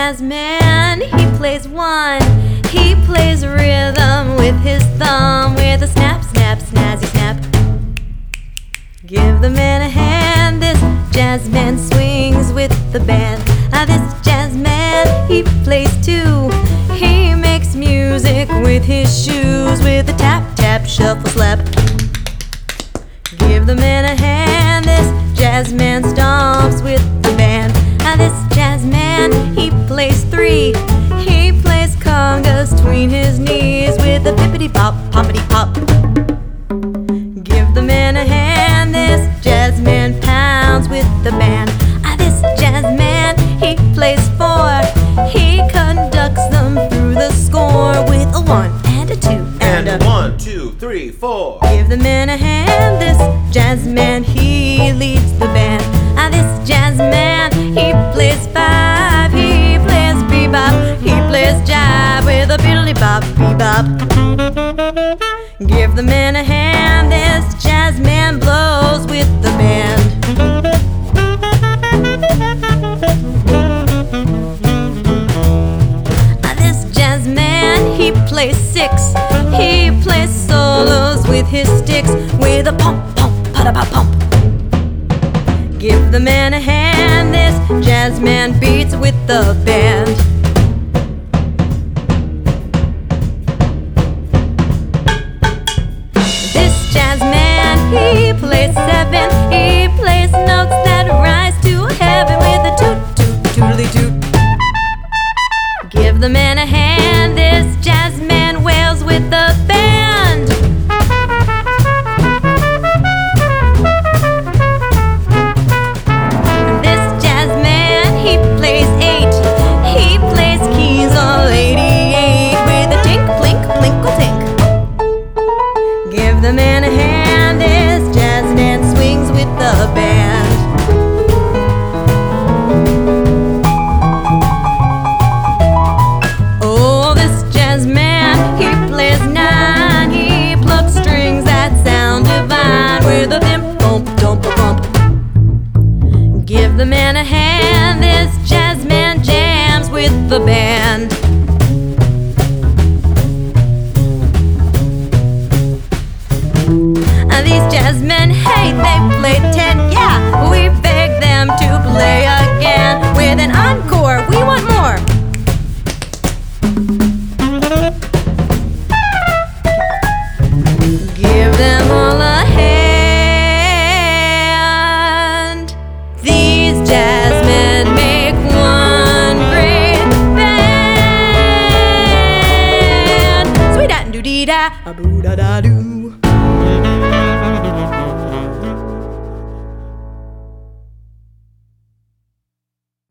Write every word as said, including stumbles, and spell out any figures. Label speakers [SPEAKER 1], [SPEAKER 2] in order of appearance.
[SPEAKER 1] jazz man, he plays one. He plays rhythm with his thumb, with a snap, snap, snazzy snap. Give the man a hand, this jazz man swings with the band. Ah, this jazz man, he plays too. He makes music with his shoes, with a tap, tap, shuffle, slap. Give the man a hand, this jazz man stomps with the band. Ah, this jazz man, he plays three. He plays congas between his knees, with a pippity pop, poppity pop. Give the man a hand, this jazz man pounds with the band. Ah, this jazz man, he plays four. He conducts them through the score, with a one and a two
[SPEAKER 2] And
[SPEAKER 1] and,
[SPEAKER 2] a one, two, three, four.
[SPEAKER 1] Give the man a hand, this jazz man, he leads the band. Ah, this jazz man, he plays five. He plays bebop, he plays jive, with a fiddly bop, bebop. Give the man a hand, this jazz man blows with the band. Ah, this jazz man, he plays six. He plays solos with his sticks, with a pump, pump, pa-da-pa pump. Give the man a hand, this jazz man beats with the band. This jazz man, he plays seven. He plays notes that rise to heaven, with a toot, toot, tootly toot. Give the man a hand, this jazz man wails with the band. This jazz man, he plays eight. He plays keys all eighty-eight, with a tink, plink, plinkle, tink. Give the man a hand, this jazz man swings with the band. Oh, this jazz man, he plays nine. He plucks strings that sound divine, with a pimp, bump, dump, bump. Give the man a hand, this jazz man jams with the band. Uh, these jazz men, hey, they play ten. Yeah, we beg them to play again, with an encore. We want more. Give them all a hand. These jazz men make one great band. Sweet da doo dee da, a boo da da doo.